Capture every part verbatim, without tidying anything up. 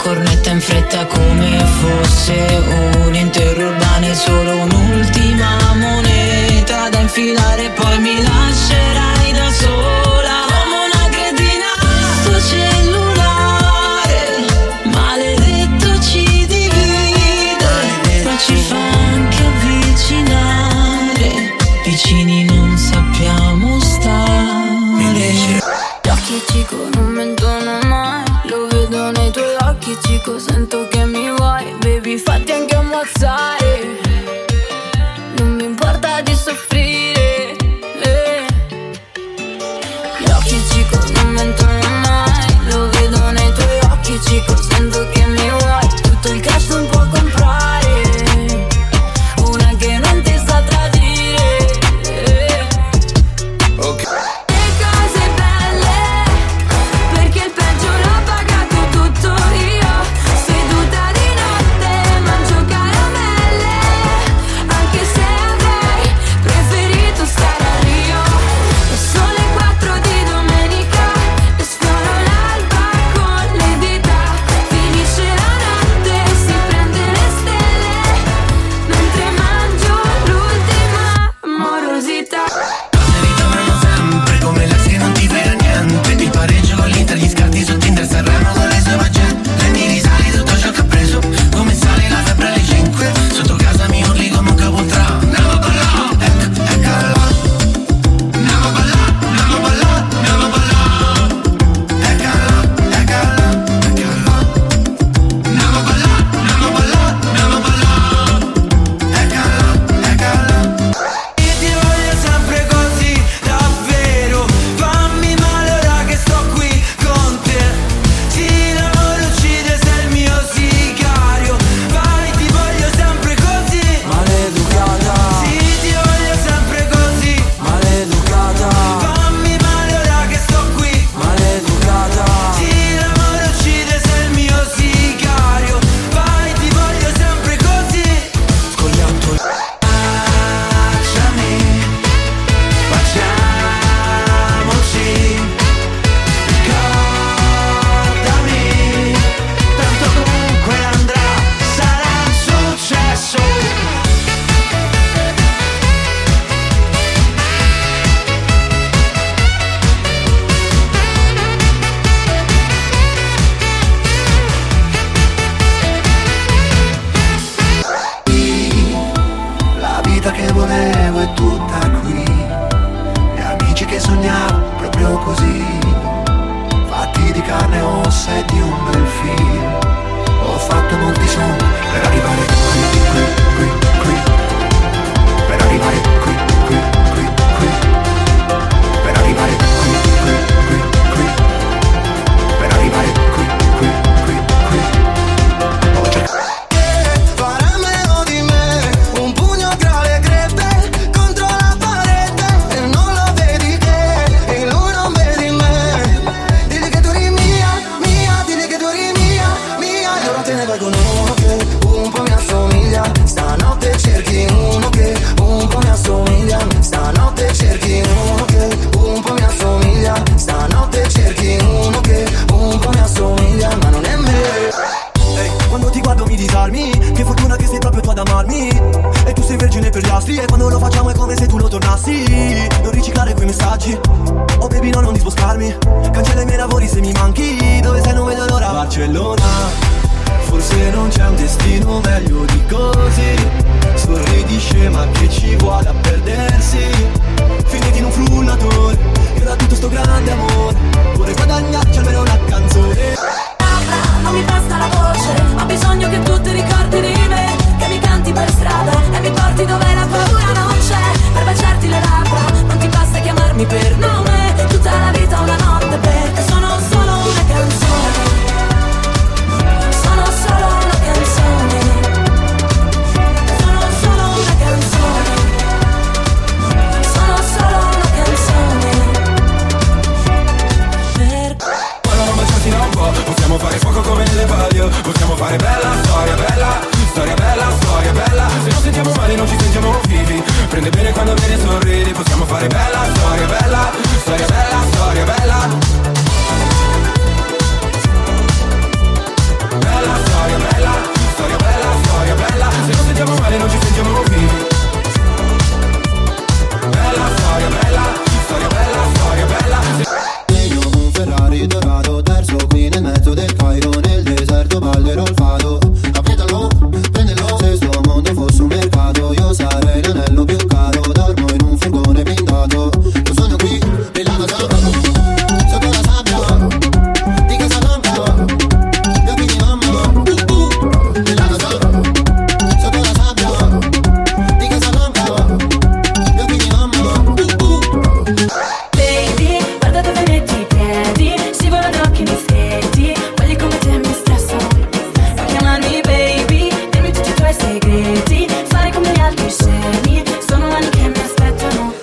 cornetta in fretta come fosse un intero urbano e solo un'ultima moneta da infilare, poi mi lascerai da sola come una cretina. Sto cellulare maledetto ci divide, ma ci fa anche avvicinare, vicini non sappiamo stare. Gli occhi cico non mentono mai, lo vedo nei tuoi occhi cico, sento che mi vuoi, baby fatti anche ammazzare, non mi importa di soffrire, eh. Gli occhi cico non mentono mai, lo vedo nei tuoi occhi cico, sento che mi vuoi, tutto il cash non può comprare una che non ti sa tradire, eh. Ok. Bella, vado, terzo qui nel mezzo del Cairo, nel deserto ballerò il fado. Appietalo, prendelo, se sto mondo fosse un mercato, io sarei l'anello più caro, dormo in un furgone blindato. Io sogno qui, nella casa, sotto la sabbia, di Casablanca, gli occhi di mamma, uh, uh, nella casa, sotto la sabbia, di Casablanca, gli occhi di mamma, uh, uh. Baby, guarda dove metti i piedi, scivola d'occhi mi stretti, quelli come te mi stressano. Puoi chiamarmi baby, dimmi tutti i tuoi segreti, fare come gli altri scemi, sono anni che mi aspettano.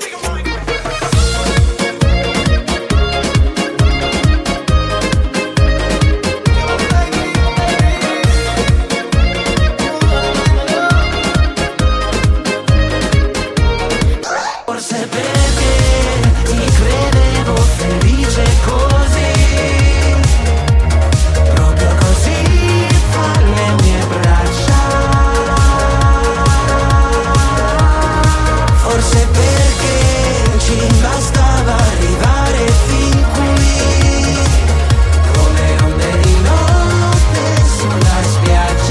Forse perché ti credevo felice così, proprio così fra le mie braccia. Forse perché ci bastava arrivare fin qui, come onde di notte sulla spiaggia.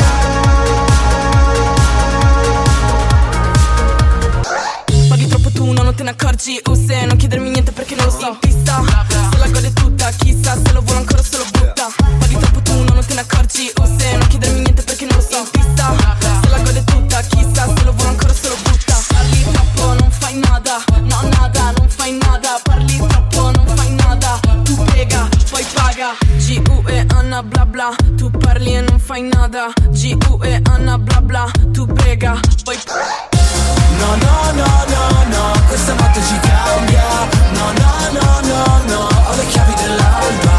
Paghi troppo tu, no, non te ne accorgi. Uh, se non chiedermi niente perché non lo so. In pista, se la gode tutta, chissà se lo vuole ancora se lo butta. Paghi troppo tu, no, non te ne accorgi. Uh, se non chiedermi niente perché non lo so. In pista, se la gode tutta, chissà se lo vuole ancora se lo butta. Parli troppo, non fai nada, no nada, non fai nada. Parli troppo, non fai nada. Tu prega, poi paga. G U e Anna bla bla. Tu parli e non fai nada. G U e Anna bla bla. Tu prega, poi paga. No, no, no, no, no, questa notte ci cambia. No, no, no, no, no, ho le chiavi dell'alba.